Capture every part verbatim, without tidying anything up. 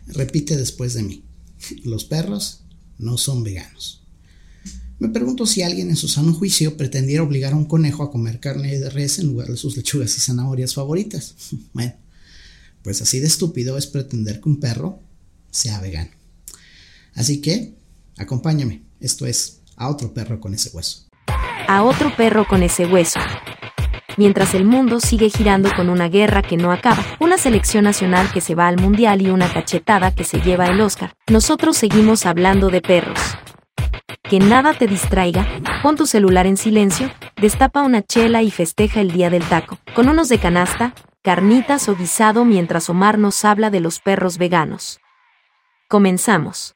Repite después de mí: los perros no son veganos. Me pregunto si alguien en su sano juicio pretendiera obligar a un conejo a comer carne de res en lugar de sus lechugas y zanahorias favoritas. Bueno, pues así de estúpido es pretender que un perro sea vegano. Así que, acompáñame. Esto es A Otro Perro con Ese Hueso. A Otro Perro con Ese Hueso. Mientras el mundo sigue girando con una guerra que no acaba, una selección nacional que se va al mundial y una cachetada que se lleva el Oscar, nosotros seguimos hablando de perros. Que nada te distraiga, pon tu celular en silencio, destapa una chela y festeja el día del taco, con unos de canasta, carnitas o guisado mientras Omar nos habla de los perros veganos. Comenzamos.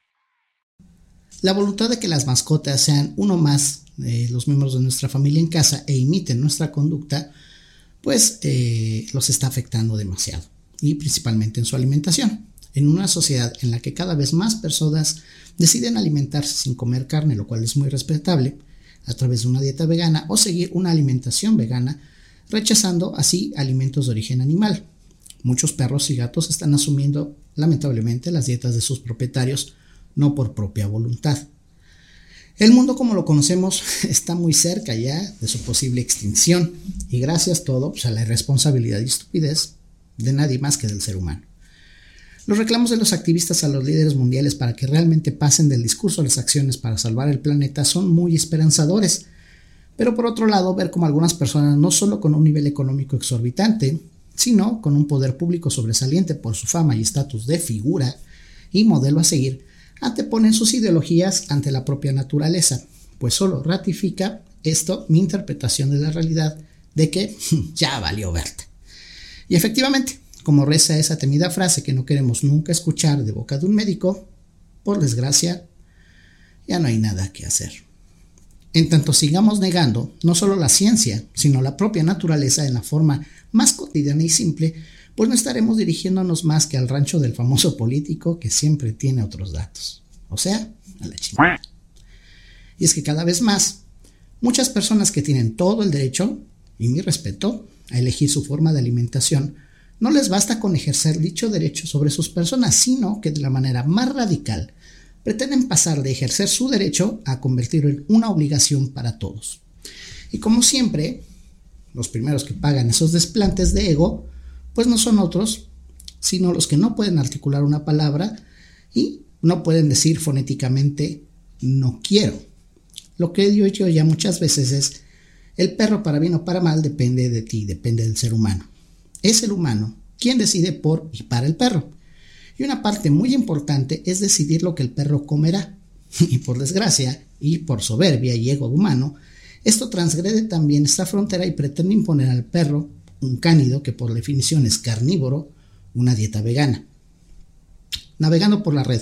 La voluntad de que las mascotas sean uno más de los miembros de nuestra familia en casa e imiten nuestra conducta, pues eh, los está afectando demasiado, y principalmente en su alimentación. En una sociedad en la que cada vez más personas deciden alimentarse sin comer carne, lo cual es muy respetable, a través de una dieta vegana o seguir una alimentación vegana, rechazando así alimentos de origen animal. Muchos perros y gatos están asumiendo, lamentablemente, las dietas de sus propietarios, no por propia voluntad. El mundo como lo conocemos está muy cerca ya de su posible extinción, y gracias todo pues, a la irresponsabilidad y estupidez de nadie más que del ser humano. Los reclamos de los activistas a los líderes mundiales para que realmente pasen del discurso a las acciones para salvar el planeta son muy esperanzadores, pero por otro lado, ver cómo algunas personas, no solo con un nivel económico exorbitante, sino con un poder público sobresaliente por su fama y estatus de figura y modelo a seguir, anteponen sus ideologías ante la propia naturaleza, pues solo ratifica esto mi interpretación de la realidad de que ya valió verte. Y efectivamente, como reza esa temida frase que no queremos nunca escuchar de boca de un médico, por desgracia, ya no hay nada que hacer. En tanto sigamos negando no solo la ciencia, sino la propia naturaleza en la forma más cotidiana y simple, pues no estaremos dirigiéndonos más que al rancho del famoso político que siempre tiene otros datos. O sea, a la chingada. Y es que cada vez más, muchas personas que tienen todo el derecho, y mi respeto, a elegir su forma de alimentación, no les basta con ejercer dicho derecho sobre sus personas, sino que de la manera más radical pretenden pasar de ejercer su derecho a convertirlo en una obligación para todos. Y como siempre, los primeros que pagan esos desplantes de ego, pues no son otros, sino los que no pueden articular una palabra y no pueden decir fonéticamente no quiero. Lo que digo yo ya muchas veces es: el perro, para bien o para mal, depende de ti, depende del ser humano. Es el humano quien decide por y para el perro. Y una parte muy importante es decidir lo que el perro comerá. Y por desgracia, y por soberbia y ego humano, esto transgrede también esta frontera y pretende imponer al perro, un cánido que por definición es carnívoro, una dieta vegana. Navegando por la red,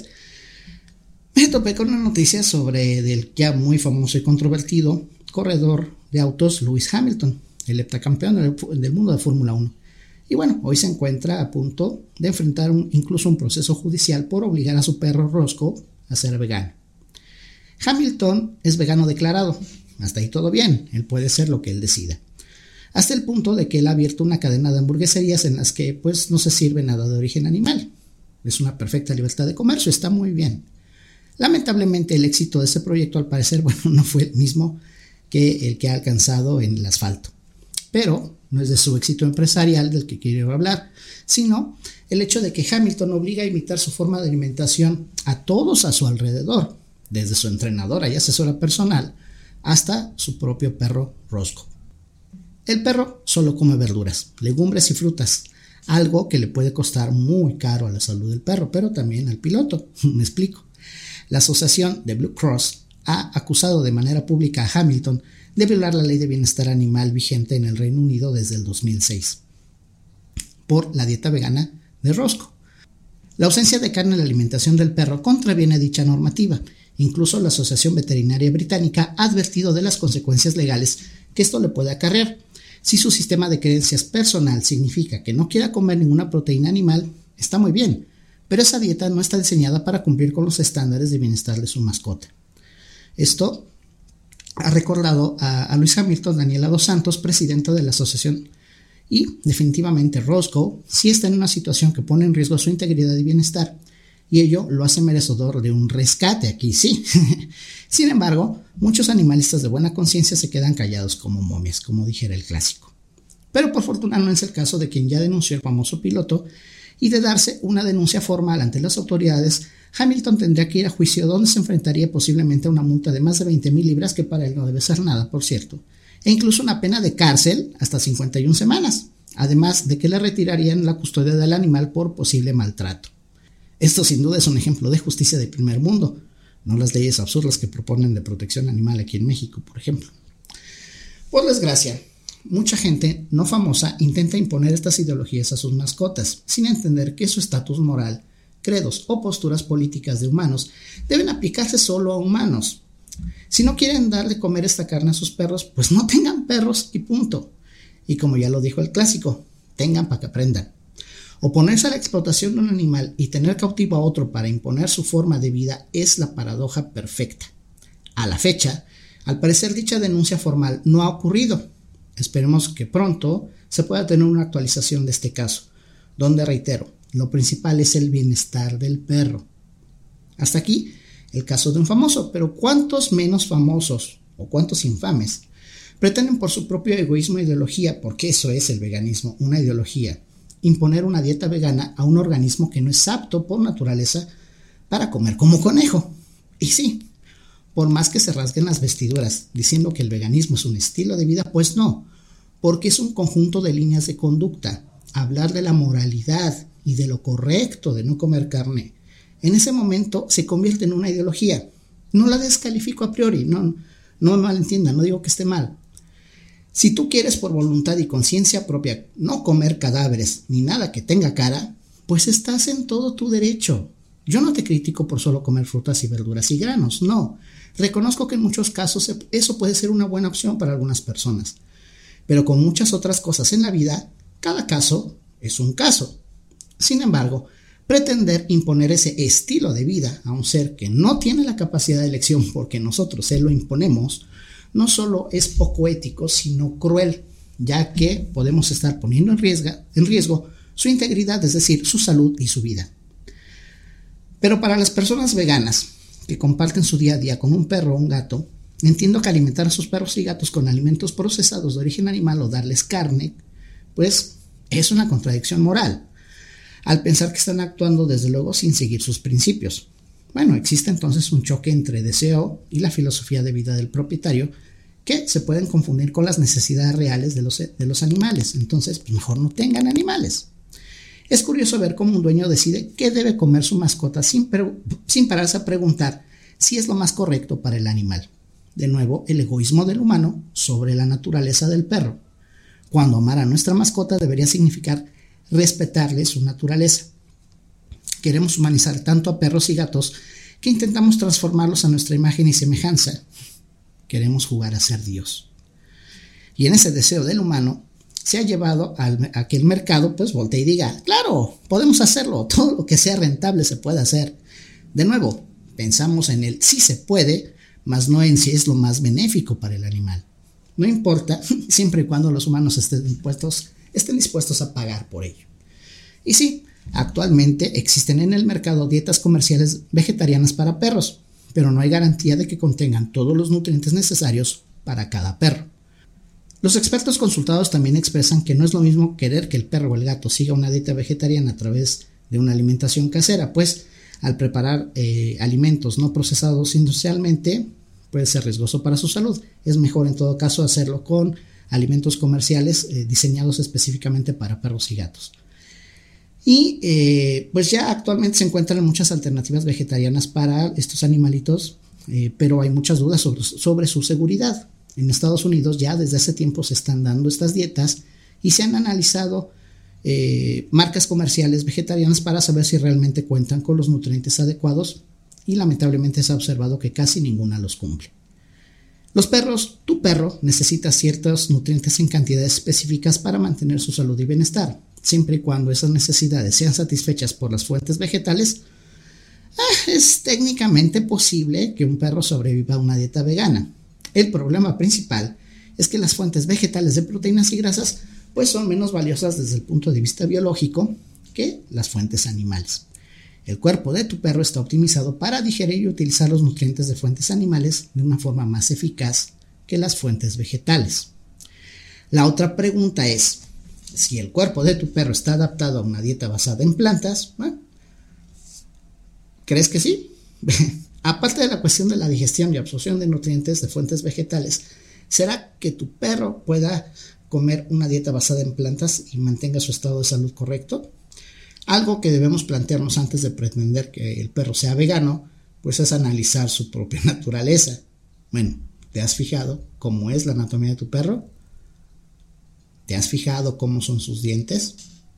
me topé con una noticia sobre del ya muy famoso y controvertido corredor de autos Lewis Hamilton, el heptacampeón del, del mundo de Fórmula uno. Y bueno, hoy se encuentra a punto de enfrentar un, incluso un proceso judicial por obligar a su perro Roscoe a ser vegano. Hamilton es vegano declarado, hasta ahí todo bien, él puede ser lo que él decida. Hasta el punto de que él ha abierto una cadena de hamburgueserías en las que pues no se sirve nada de origen animal. Es una perfecta libertad de comercio, está muy bien. Lamentablemente el éxito de ese proyecto al parecer bueno, no fue el mismo que el que ha alcanzado en el asfalto. Pero no es de su éxito empresarial del que quiero hablar, sino el hecho de que Hamilton obliga a imitar su forma de alimentación a todos a su alrededor, desde su entrenadora y asesora personal hasta su propio perro Roscoe. El perro solo come verduras, legumbres y frutas, algo que le puede costar muy caro a la salud del perro, pero también al piloto. Me explico. La asociación de Blue Cross ha acusado de manera pública a Hamilton de violar la ley de bienestar animal vigente en el Reino Unido desde el dos mil seis por la dieta vegana de Roscoe. La ausencia de carne en la alimentación del perro contraviene dicha normativa. Incluso la Asociación Veterinaria Británica ha advertido de las consecuencias legales que esto le puede acarrear. Si su sistema de creencias personal significa que no quiera comer ninguna proteína animal, está muy bien, pero esa dieta no está diseñada para cumplir con los estándares de bienestar de su mascota. Esto ha recordado a, a Luis Hamilton, Daniela dos Santos, presidenta de la asociación, y definitivamente Roscoe sí está en una situación que pone en riesgo su integridad y bienestar, y ello lo hace merecedor de un rescate, aquí sí. Sin embargo, muchos animalistas de buena conciencia se quedan callados como momias, como dijera el clásico. Pero por fortuna no es el caso de quien ya denunció el famoso piloto, y de darse una denuncia formal ante las autoridades, Hamilton tendría que ir a juicio donde se enfrentaría posiblemente a una multa de más de veinte mil libras, que para él no debe ser nada, por cierto, e incluso una pena de cárcel hasta cincuenta y una semanas, además de que le retirarían la custodia del animal por posible maltrato. Esto sin duda es un ejemplo de justicia de primer mundo, no las leyes absurdas que proponen de protección animal aquí en México, por ejemplo. Por desgracia, mucha gente no famosa intenta imponer estas ideologías a sus mascotas, sin entender que su estatus moral, credos o posturas políticas de humanos deben aplicarse solo a humanos. Si no quieren dar de comer esta carne a sus perros, pues no tengan perros y punto. Y como ya lo dijo el clásico, tengan para que aprendan. Oponerse a la explotación de un animal y tener cautivo a otro para imponer su forma de vida es la paradoja perfecta. A la fecha, al parecer dicha denuncia formal no ha ocurrido. Esperemos que pronto se pueda tener una actualización de este caso, donde, reitero, lo principal es el bienestar del perro. Hasta aquí el caso de un famoso, pero ¿cuántos menos famosos o cuántos infames pretenden por su propio egoísmo e ideología, porque eso es el veganismo, una ideología, imponer una dieta vegana a un organismo que no es apto por naturaleza para comer como conejo? Y sí, por más que se rasguen las vestiduras diciendo que el veganismo es un estilo de vida, pues no, porque es un conjunto de líneas de conducta. Hablar de la moralidad y de lo correcto de no comer carne, en ese momento se convierte en una ideología. No la descalifico a priori, no, no me malentiendan, no digo que esté mal. Si tú quieres por voluntad y conciencia propia no comer cadáveres ni nada que tenga cara, pues estás en todo tu derecho. Yo no te critico por solo comer frutas y verduras y granos, no. Reconozco que en muchos casos eso puede ser una buena opción para algunas personas. Pero con muchas otras cosas en la vida, cada caso es un caso. Sin embargo, pretender imponer ese estilo de vida a un ser que no tiene la capacidad de elección porque nosotros se lo imponemos, no solo es poco ético, sino cruel, ya que podemos estar poniendo en riesgo, en riesgo su integridad, es decir, su salud y su vida. Pero para las personas veganas que comparten su día a día con un perro o un gato, entiendo que alimentar a sus perros y gatos con alimentos procesados de origen animal o darles carne, pues es una contradicción moral, al pensar que están actuando desde luego sin seguir sus principios. Bueno, existe entonces un choque entre deseo y la filosofía de vida del propietario que se pueden confundir con las necesidades reales de los, de los animales. Entonces, pues mejor no tengan animales. Es curioso ver cómo un dueño decide qué debe comer su mascota sin, sin pararse a preguntar si es lo más correcto para el animal. De nuevo, el egoísmo del humano sobre la naturaleza del perro, cuando amar a nuestra mascota debería significar respetarle su naturaleza. Queremos humanizar tanto a perros y gatos que intentamos transformarlos a nuestra imagen y semejanza. Queremos jugar a ser Dios. Y en ese deseo del humano se ha llevado al, a que el mercado pues voltee y diga, claro, podemos hacerlo, todo lo que sea rentable se puede hacer. De nuevo, pensamos en el sí se puede, mas no en si es lo más benéfico para el animal. No importa, siempre y cuando los humanos estén dispuestos, estén dispuestos a pagar por ello. Y sí, actualmente existen en el mercado dietas comerciales vegetarianas para perros, pero no hay garantía de que contengan todos los nutrientes necesarios para cada perro. Los expertos consultados también expresan que no es lo mismo querer que el perro o el gato siga una dieta vegetariana a través de una alimentación casera, pues al preparar eh, alimentos no procesados industrialmente puede ser riesgoso para su salud. Es mejor en todo caso hacerlo con alimentos comerciales eh, diseñados específicamente para perros y gatos. Y eh, pues ya actualmente se encuentran muchas alternativas vegetarianas para estos animalitos, eh, pero hay muchas dudas sobre, sobre su seguridad. En Estados Unidos ya desde hace tiempo se están dando estas dietas y se han analizado eh, marcas comerciales vegetarianas para saber si realmente cuentan con los nutrientes adecuados, y lamentablemente se ha observado que casi ninguna los cumple. Los perros, tu perro necesita ciertos nutrientes en cantidades específicas para mantener su salud y bienestar. Siempre y cuando esas necesidades sean satisfechas por las fuentes vegetales, ah, es técnicamente posible que un perro sobreviva a una dieta vegana. El problema principal es que las fuentes vegetales de proteínas y grasas pues son menos valiosas desde el punto de vista biológico que las fuentes animales. El cuerpo de tu perro está optimizado para digerir y utilizar los nutrientes de fuentes animales de una forma más eficaz que las fuentes vegetales. La otra pregunta es, si el cuerpo de tu perro está adaptado a una dieta basada en plantas, ¿eh? ¿Crees que sí? Aparte de la cuestión de la digestión y absorción de nutrientes de fuentes vegetales, ¿será que tu perro pueda comer una dieta basada en plantas y mantenga su estado de salud correcto? Algo que debemos plantearnos antes de pretender que el perro sea vegano, pues es analizar su propia naturaleza. Bueno, ¿te has fijado cómo es la anatomía de tu perro? ¿Te has fijado cómo son sus dientes?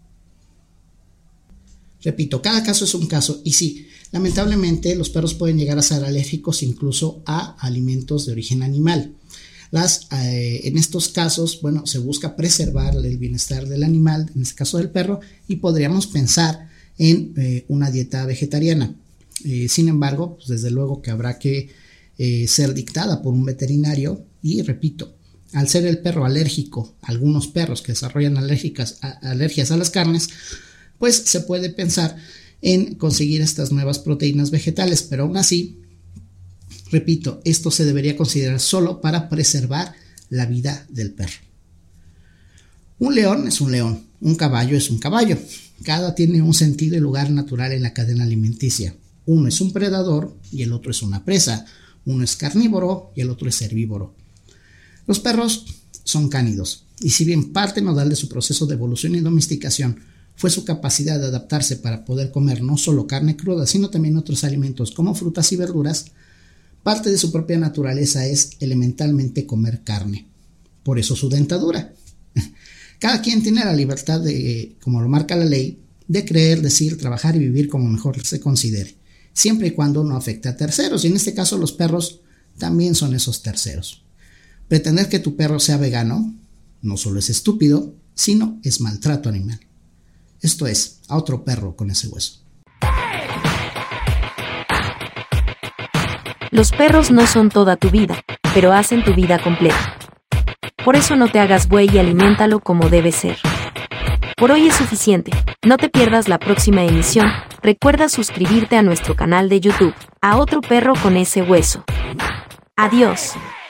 Repito, cada caso es un caso y sí, lamentablemente los perros pueden llegar a ser alérgicos incluso a alimentos de origen animal. Las, eh, en estos casos, bueno, se busca preservar el bienestar del animal, en este caso del perro, y podríamos pensar en eh, una dieta vegetariana. Eh, sin embargo, pues desde luego que habrá que eh, ser dictada por un veterinario y, repito, al ser el perro alérgico, algunos perros que desarrollan alérgicas, a, alergias a las carnes, pues se puede pensar en conseguir estas nuevas proteínas vegetales, pero aún así, repito, esto se debería considerar solo para preservar la vida del perro. Un león es un león, un caballo es un caballo. Cada tiene un sentido y lugar natural en la cadena alimenticia. Uno es un predador y el otro es una presa. Uno es carnívoro y el otro es herbívoro. Los perros son cánidos y si bien parte nodal de su proceso de evolución y domesticación fue su capacidad de adaptarse para poder comer no solo carne cruda, sino también otros alimentos como frutas y verduras, parte de su propia naturaleza es elementalmente comer carne. Por eso su dentadura. Cada quien tiene la libertad de, como lo marca la ley, de creer, decir, trabajar y vivir como mejor se considere, siempre y cuando no afecte a terceros, y en este caso los perros también son esos terceros. Pretender que tu perro sea vegano no solo es estúpido, sino es maltrato animal. Esto es, a otro perro con ese hueso. Los perros no son toda tu vida, pero hacen tu vida completa. Por eso no te hagas buey y aliméntalo como debe ser. Por hoy es suficiente. No te pierdas la próxima emisión. Recuerda suscribirte a nuestro canal de YouTube, A Otro Perro con Ese Hueso. Adiós.